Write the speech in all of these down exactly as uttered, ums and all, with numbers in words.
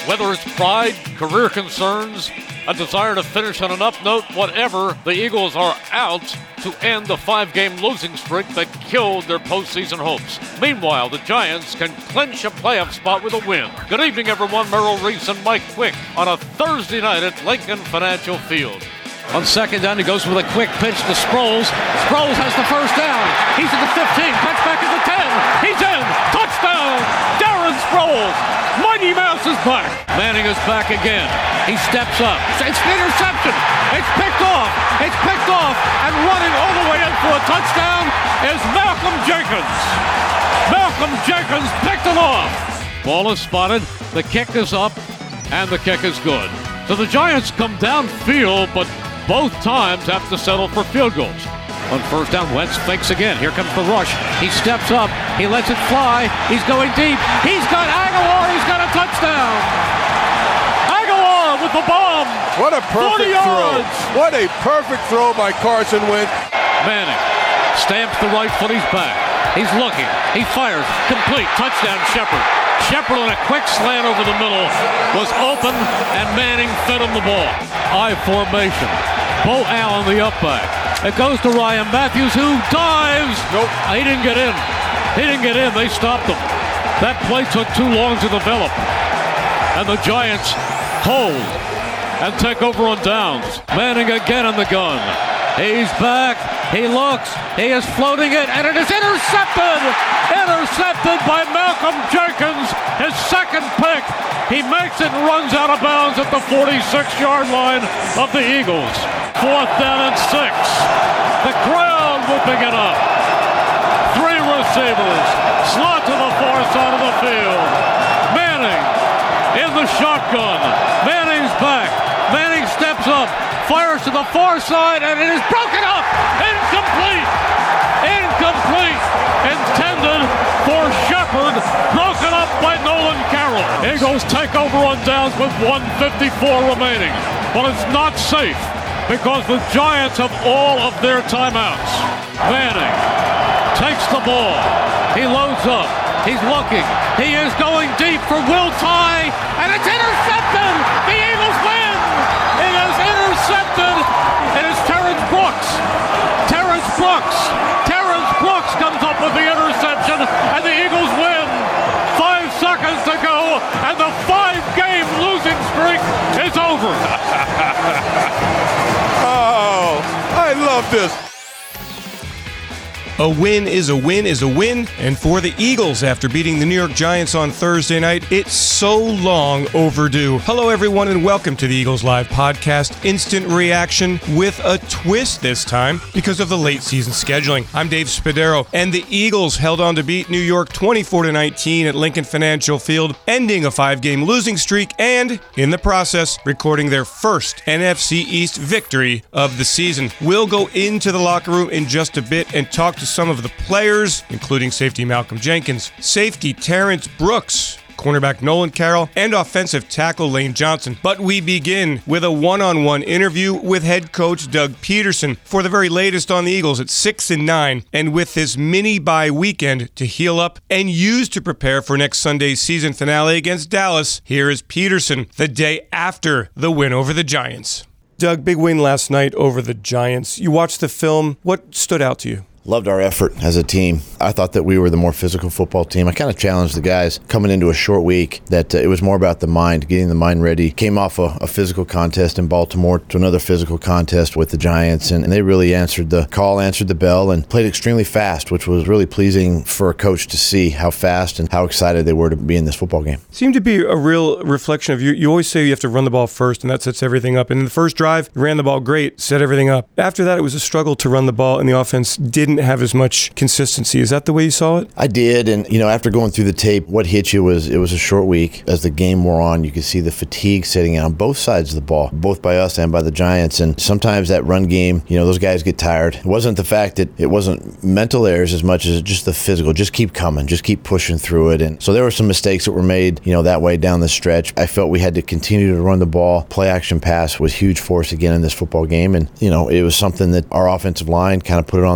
Whether it's pride, career concerns, a desire to finish on an up note, whatever, the Eagles are out to end the five-game losing streak that killed their postseason hopes. Meanwhile, the Giants can clinch a playoff spot with a win. Good evening, everyone. Merrill Reese and Mike Quick on a Thursday night at Lincoln Financial Field. On second down, he goes with a quick pitch to Sproles. Sproles has the first down. He's at the fifteen. Cuts back at the ten. He's in. Touchdown. Darren Sproles. Mighty Mouse is back. Manning is back again. He steps up. It's an interception. It's picked off. It's picked off. And running all the way in for a touchdown is Malcolm Jenkins. Malcolm Jenkins picked it off. Ball is spotted. The kick is up. And the kick is good. So the Giants come downfield, but both times have to settle for field goals. On first down, Wentz fakes again. Here comes the rush. He steps up. He lets it fly. He's going deep. He's got Aguilar. He's got a touchdown. Aguilar with the bomb. What a perfect throw. What a perfect throw by Carson Wentz. Manning stamps the right foot. He's back. He's looking. He fires. Complete. Touchdown, Shepard. Shepard on a quick slant over the middle was open, and Manning fed him the ball. I formation. Bo Allen, the up back. It goes to Ryan Matthews, who dives. Nope. He didn't get in. He didn't get in. They stopped him. That play took too long to develop. And the Giants hold and take over on downs. Manning again in the gun. He's back. He looks. He is floating it, and it is intercepted. Intercepted by Malcolm Jenkins, his second pick. He makes it and runs out of bounds at the forty-six-yard line of the Eagles. Fourth down and six. The crowd whooping it up. Three receivers. Slot to the far side of the field. Manning in the shotgun. Manning's back. Manning steps up. Fires to the far side, and it is broken up. Incomplete. Incomplete. Intended for Shepard. Broken up by Nolan Carroll. Eagles take over on downs with one fifty-four remaining. But it's not safe because the Giants have all of their timeouts. Manning takes the ball. He loads up. He's looking. He is going deep for Will Tye, and it's intercepted. The Eagles win. It is intercepted. It is Terrence Brooks. Terrence Brooks. Terrence Brooks comes up with the interception, and the Eagles win. Five seconds to go, and the five-game losing streak is over. Oh, I love this. A win is a win is a win, and for the Eagles, after beating the New York Giants on Thursday night, it's so long overdue. Hello, everyone, and welcome to the Eagles Live podcast, instant reaction with a twist this time because of the late season scheduling. I'm Dave Spadaro, and the Eagles held on to beat New York twenty-four to nineteen at Lincoln Financial Field, ending a five-game losing streak and, in the process, recording their first N F C East victory of the season. We'll go into the locker room in just a bit and talk to some of the players, including safety Malcolm Jenkins, safety Terrence Brooks, cornerback Nolan Carroll, and offensive tackle Lane Johnson. But we begin with a one-on-one interview with head coach Doug Peterson for the very latest on the Eagles at six and nine, and with this mini bye weekend to heal up and use to prepare for next Sunday's season finale against Dallas. Here is Peterson the day after the win over the Giants. Doug, big win last night over the Giants. You watched the film. What stood out to you? Loved our effort as a team. I thought that we were the more physical football team. I kind of challenged the guys coming into a short week that uh, it was more about the mind, getting the mind ready. Came off a, a physical contest in Baltimore to another physical contest with the Giants, and, and they really answered the call, answered the bell, and played extremely fast, which was really pleasing for a coach to see how fast and how excited they were to be in this football game. Seemed to be a real reflection of you. You always say you have to run the ball first, and that sets everything up. And in the first drive, you ran the ball great, set everything up. After that, it was a struggle to run the ball, and the offense didn't have as much consistency. Is that the way you saw it? I did, and you know, after going through the tape, what hit you was it was a short week. As the game wore on, you could see the fatigue setting in on both sides of the ball, both by us and by the Giants. And sometimes that run game, you know, those guys get tired. It wasn't the fact that it wasn't mental errors as much as just the physical. Just keep coming, just keep pushing through it. And so there were some mistakes that were made, you know, that way down the stretch. I felt we had to continue to run the ball. Play action pass was huge for us again in this football game, and you know, it was something that our offensive line kind of put it on their shoulders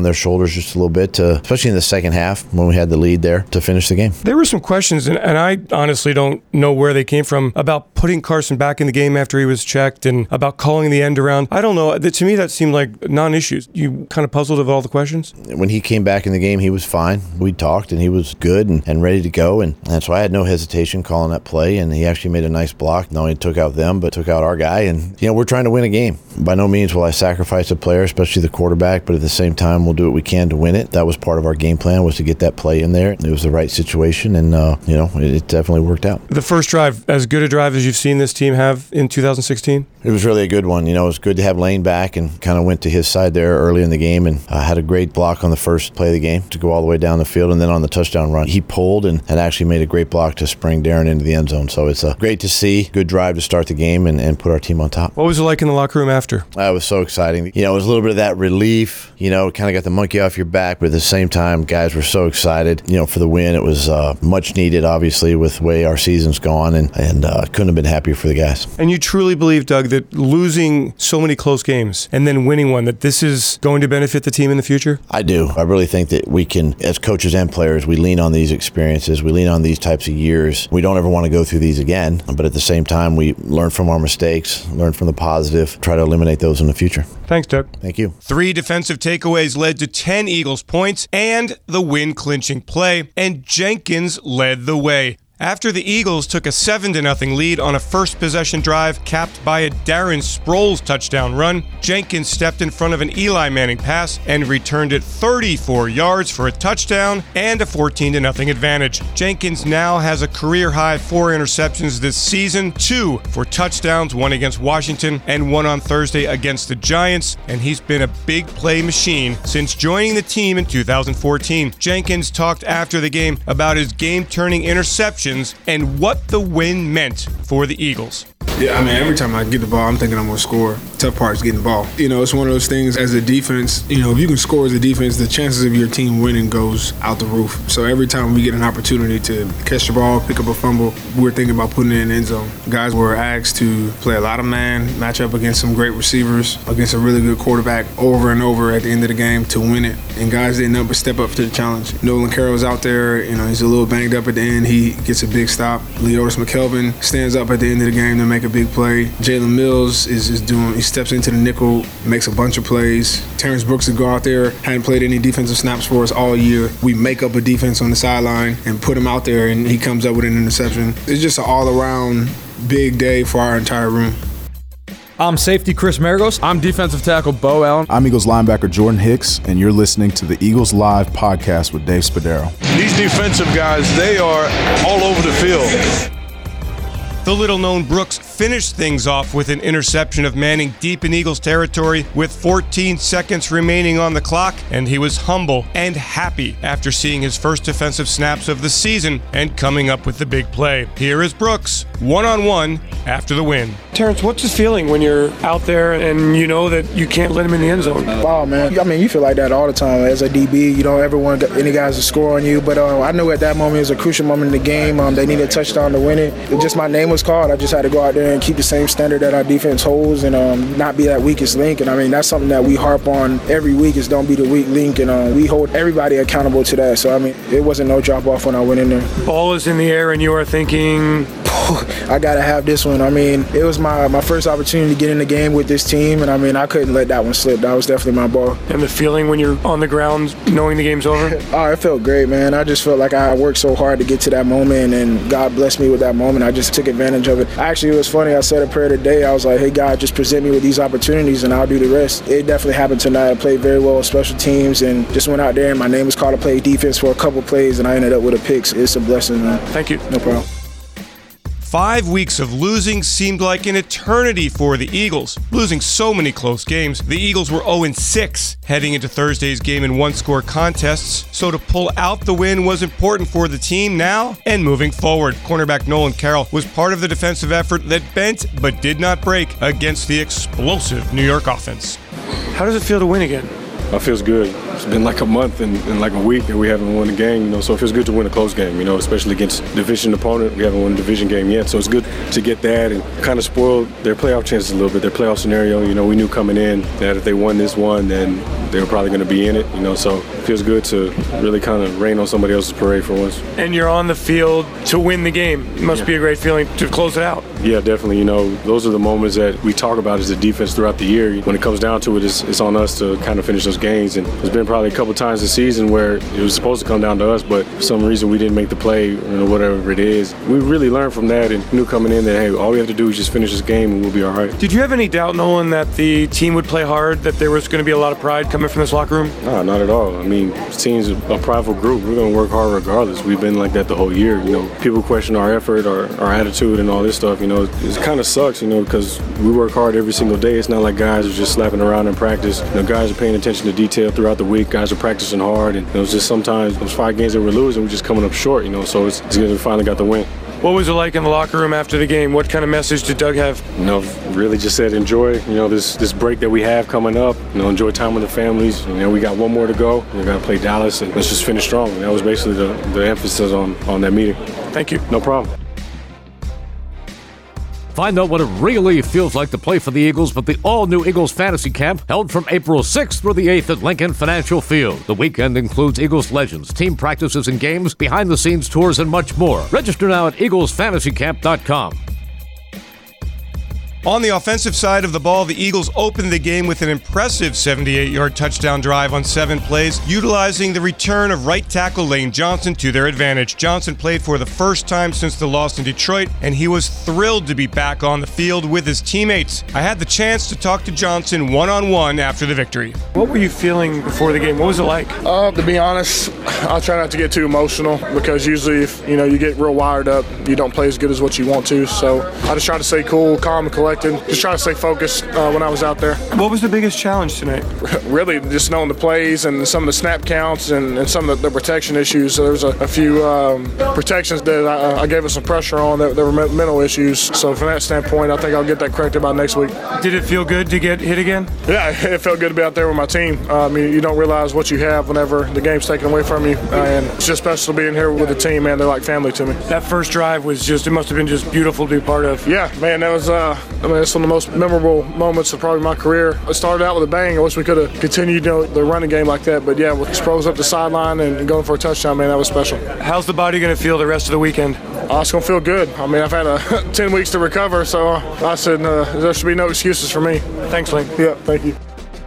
scores just a little bit, to, especially in the second half when we had the lead there to finish the game. There were some questions, and, and I honestly don't know where they came from, about putting Carson back in the game after he was checked and about calling the end around. I don't know. To me, that seemed like non-issues. You kind of puzzled with all the questions? When he came back in the game, he was fine. We talked, and he was good and, and ready to go, and that's why I had no hesitation calling that play, and he actually made a nice block. Not only took out them, but took out our guy, and, you know, we're trying to win a game. By no means will I sacrifice a player, especially the quarterback, but at the same time, we'll do what we can to win it. That was part of our game plan, was to get that play in there. It was the right situation, and, uh, you know, it, it definitely worked out. The first drive, as good a drive as you've seen this team have in two thousand sixteen? It was really a good one. You know, it was good to have Lane back, and kind of went to his side there early in the game, and uh, had a great block on the first play of the game to go all the way down the field, and then on the touchdown run, he pulled and, and actually made a great block to spring Darren into the end zone. So it's uh, great to see. Good drive to start the game and, and put our team on top. What was it like in the locker room after? Uh, it was so exciting. You know, it was a little bit of that relief, you know, kind of got the monkey off your back, but at the same time, guys were so excited, you know, for the win. It was uh, much needed, obviously, with the way our season's gone, and, and uh, couldn't have been happier for the guys. And you truly believe, Doug, that losing so many close games and then winning one, that this is going to benefit the team in the future? I do. I really think that we can, as coaches and players, we lean on these experiences. We lean on these types of years. We don't ever want to go through these again, but at the same time, we learn from our mistakes, learn from the positive, try to eliminate those in the future. Thanks, Doug. Thank you. Three defensive takeaways led to ten Eagles points and the win-clinching play, and Jenkins led the way. After the Eagles took a seven to nothing lead on a first possession drive capped by a Darren Sproles touchdown run, Jenkins stepped in front of an Eli Manning pass and returned it thirty-four yards for a touchdown and a fourteen to nothing advantage. Jenkins now has a career-high four interceptions this season, two for touchdowns, one against Washington and one on Thursday against the Giants, and he's been a big play machine since joining the team in two thousand fourteen. Jenkins talked after the game about his game-turning interception and what the win meant for the Eagles. Yeah, I mean, every time I get the ball, I'm thinking I'm going to score. Tough part is getting the ball. You know, it's one of those things as a defense, you know, if you can score as a defense, the chances of your team winning goes out the roof. So every time we get an opportunity to catch the ball, pick up a fumble, we're thinking about putting it in the end zone. Guys were asked to play a lot of man, match up against some great receivers, against a really good quarterback over and over at the end of the game to win it. And guys didn't know but step up to the challenge. Nolan Carroll's out there, you know, he's a little banged up at the end. He gets a big stop. Leotis McKelvin stands up at the end of the game to make a big play. Jalen Mills is, is doing, he steps into the nickel, makes a bunch of plays. Terrence Brooks would go out there, hadn't played any defensive snaps for us all year. We make up a defense on the sideline and put him out there, and he comes up with an interception. It's just an all-around big day for our entire room. I'm safety Chris Maragos. I'm defensive tackle Bo Allen. I'm Eagles linebacker Jordan Hicks, and you're listening to the Eagles Live podcast with Dave Spadaro. These defensive guys, they are all over the field. The little-known Brooks finished things off with an interception of Manning deep in Eagles territory with fourteen seconds remaining on the clock, and he was humble and happy after seeing his first defensive snaps of the season and coming up with the big play. Here is Brooks, one-on-one after the win. Terrence, what's the feeling when you're out there and you know that you can't let him in the end zone? Wow, man. I mean, you feel like that all the time. As a D B, you don't ever want any guys to score on you, but uh, I knew at that moment it was a crucial moment in the game. Um, they needed a touchdown to win it. It just my name was called. I just had to go out there and keep the same standard that our defense holds and um, not be that weakest link. And I mean, that's something that we harp on every week is don't be the weak link. And uh, we hold everybody accountable to that. So, I mean, it wasn't no drop off when I went in there. Ball is in the air and you are thinking, I got to have this one. I mean, it was my, my first opportunity to get in the game with this team. And I mean, I couldn't let that one slip. That was definitely my ball. And the feeling when you're on the ground knowing the game's over? Oh, it felt great, man. I just felt like I worked so hard to get to that moment, and God blessed me with that moment. I just took advantage of it. Actually, it was funny. I said a prayer today. I was like, hey, God, just present me with these opportunities and I'll do the rest. It definitely happened tonight. I played very well with special teams and just went out there and my name was called to play defense for a couple plays and I ended up with a pick. It's a blessing, man. Thank you. No problem. Five weeks of losing seemed like an eternity for the Eagles. Losing so many close games, the Eagles were oh and six heading into Thursday's game in one-score contests, so to pull out the win was important for the team now and moving forward. Cornerback Nolan Carroll was part of the defensive effort that bent but did not break against the explosive New York offense. How does it feel to win again? it feels good. It's been like a month and, and like a week that we haven't won a game, you know, so it feels good to win a close game, you know, especially against a division opponent. We haven't won a division game yet, so it's good to get that and kind of spoil their playoff chances a little bit, their playoff scenario. You know, we knew coming in that if they won this one, then they were probably going to be in it, you know, so it feels good to really kind of rain on somebody else's parade for once. And you're on the field to win the game. It must yeah. be a great feeling to close it out. Yeah, definitely. You know, those are the moments that we talk about as a defense throughout the year. When it comes down to it, it's, it's on us to kind of finish those games. And there's been probably a couple times this season where it was supposed to come down to us, but for some reason we didn't make the play, you know, whatever it is. We really learned from that and knew coming in that, hey, all we have to do is just finish this game and we'll be all right. Did you have any doubt, Nolan, that the team would play hard, that there was going to be a lot of pride coming from this locker room? No, not at all. I mean, this team's a prideful group. We're going to work hard regardless. We've been like that the whole year. You know, people question our effort, our, our attitude, and all this stuff. You know, it kind of sucks, you know, because we work hard every single day. It's not like guys are just slapping around in practice. You know, guys are paying attention to detail throughout the week. Guys are practicing hard, and it was just sometimes those five games that we're losing, we're just coming up short. You know, so it's, it's good that we finally got the win. What was it like in the locker room after the game? What kind of message did Doug have? You know, really just said enjoy, you know, this this break that we have coming up. You know, enjoy time with the families. You know, we got one more to go. We got to play Dallas, and let's just finish strong. And that was basically the, the emphasis on, on that meeting. Thank you. No problem. Find out what it really feels like to play for the Eagles with the all-new Eagles Fantasy Camp held from April sixth through the eighth at Lincoln Financial Field. The weekend includes Eagles legends, team practices and games, behind-the-scenes tours, and much more. Register now at eagles fantasy camp dot com. On the offensive side of the ball, the Eagles opened the game with an impressive seventy-eight-yard touchdown drive on seven plays, utilizing the return of right tackle Lane Johnson to their advantage. Johnson played for the first time since the loss in Detroit, and he was thrilled to be back on the field with his teammates. I had the chance to talk to Johnson one-on-one after the victory. What were you feeling before the game? What was it like? Uh, to be honest, I try not to get too emotional because usually if you know you get real wired up, you don't play as good as what you want to. So I just try to stay cool, calm, and collected. Just try to stay focused uh, when I was out there. What was the biggest challenge tonight? Really, just knowing the plays and some of the snap counts and, and some of the, the protection issues. So there's a, a few um, protections that I, I gave us some pressure on that, that were mental issues. So from that standpoint, I think I'll get that corrected by next week. Did it feel good to get hit again? Yeah, it felt good to be out there with my team. Uh, I mean, you don't realize what you have whenever the game's taken away from you. Uh, and it's just special being here with the team, man. They're like family to me. That first drive was just, it must have been just beautiful to be part of. Yeah, man, that was, uh, I mean, it's one of the most memorable moments of probably my career. It started out with a bang. I wish we could have continued, you know, the running game like that. But yeah, with Sproles up the sideline and going for a touchdown, man, that was special. How's the body going to feel the rest of the weekend? Uh, it's going to feel good. I mean, I've had a ten weeks to recover, so I said uh, there should be no excuses for me. Thanks, Lane. Yeah, thank you.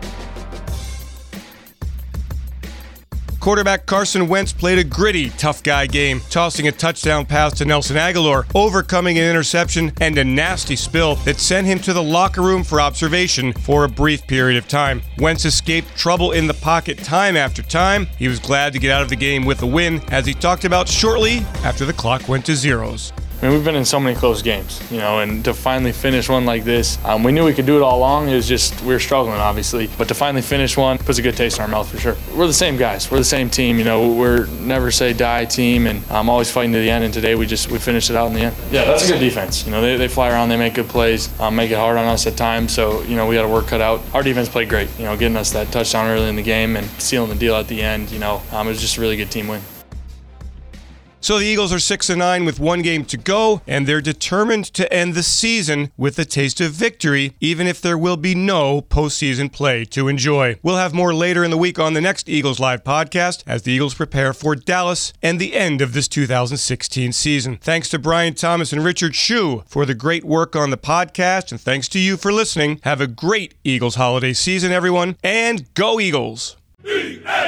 Quarterback Carson Wentz played a gritty, tough guy game, tossing a touchdown pass to Nelson Aguilar, overcoming an interception and a nasty spill that sent him to the locker room for observation for a brief period of time. Wentz escaped trouble in the pocket time after time. He was glad to get out of the game with a win, as he talked about shortly after the clock went to zeros. I mean, we've been in so many close games, you know, and to finally finish one like this, um, we knew we could do it all along. It was just, we were struggling, obviously, but to finally finish one puts a good taste in our mouth for sure. We're the same guys. We're the same team, you know, we're never say die team, and I'm um, always fighting to the end, and today we just, we finished it out in the end. Yeah, that's a good defense. You know, they, they fly around, they make good plays, um, make it hard on us at times, so, you know, we got our work cut out. Our defense played great, you know, getting us that touchdown early in the game and sealing the deal at the end, you know, um, it was just a really good team win. So the Eagles are six and nine with one game to go, and they're determined to end the season with a taste of victory, even if there will be no postseason play to enjoy. We'll have more later in the week on the next Eagles Live podcast as the Eagles prepare for Dallas and the end of this two thousand sixteen season. Thanks to Brian Thomas and Richard Shue for the great work on the podcast, and thanks to you for listening. Have a great Eagles holiday season, everyone, and go Eagles! E A